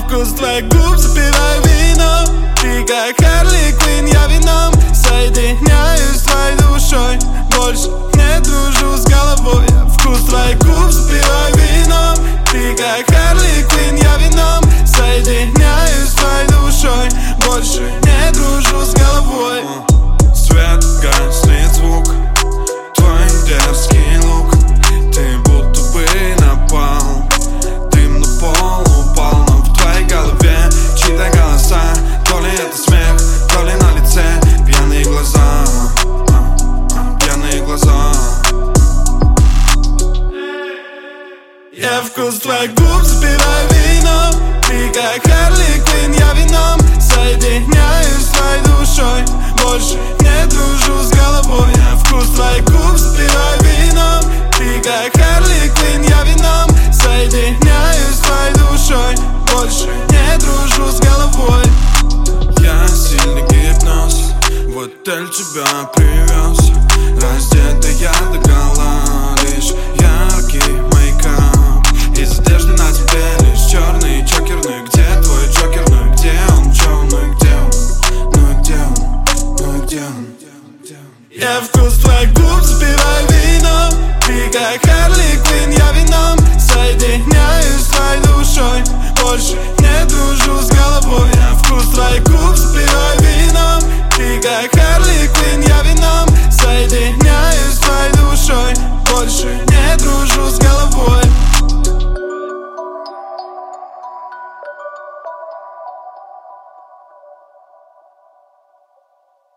вкус твоих губ запиваю вином. Ты как Харли Квинн, я вином. Соединяюсь с твоей душой, больше не дружу с головой. Я вкус твоих губ запиваю вином. Ты как Харли Квинн, я вином. Соединяюсь с твоей душой, больше не дружу с головой. Свет гаснет звук, твой дерзкий лук. Ты будто бы напал, дым на пол упал. Но в твоей голове чьи-то голоса. То ли это смех, то ли на лице пьяные глаза, пьяные глаза. Я вкус твоих губ запиваю вином. Ты как Харли Квинн, я вином. Соединяюсь с твоей душой, больше не дружу с головой. Я вкус твоих губ запиваю вином. Ты как Харли Квинн, я вином. Соединяюсь с твоей душой, больше не дружу с головой. Я сильный гипноз, в отель тебя привез. Раздетая до